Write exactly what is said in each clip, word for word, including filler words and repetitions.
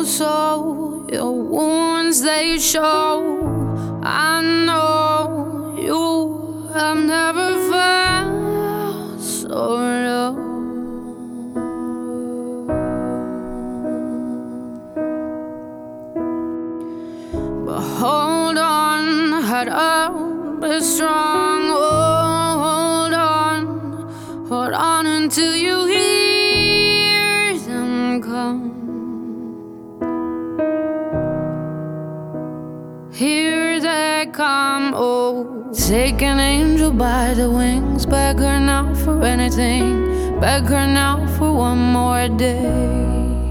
so your wounds they show. I know you have never felt so low. But hold on, head up, be strong. Oh, hold on, hold on until you hear them come. Here they come, oh. Take an angel by the wings, beg her now for anything, beg her now for one more day.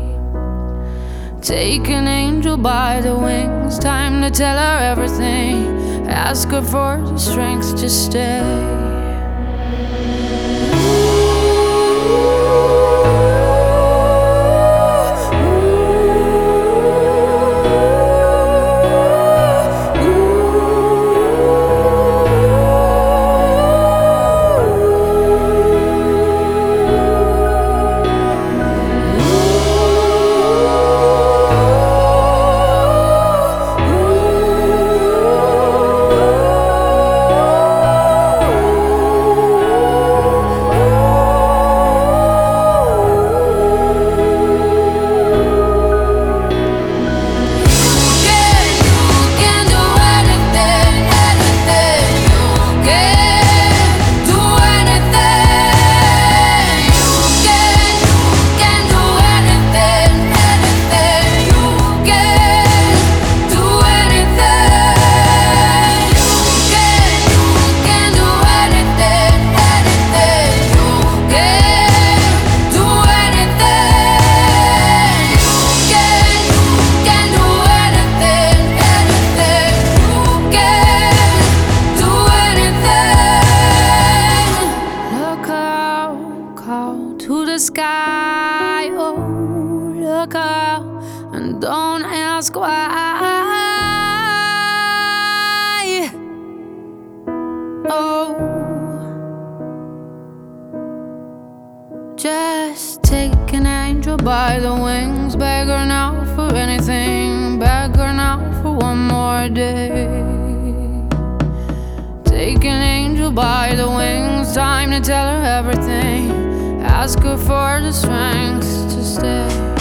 Take an angel by the wings, time to tell her everything, ask her for the strength to stay. To the sky, oh, look up and don't ask why. Oh, just take an angel by the wings, beg her now for anything, beg her now for one more day. Take an angel by the wings, time to tell her everything, ask her for the strength to stay.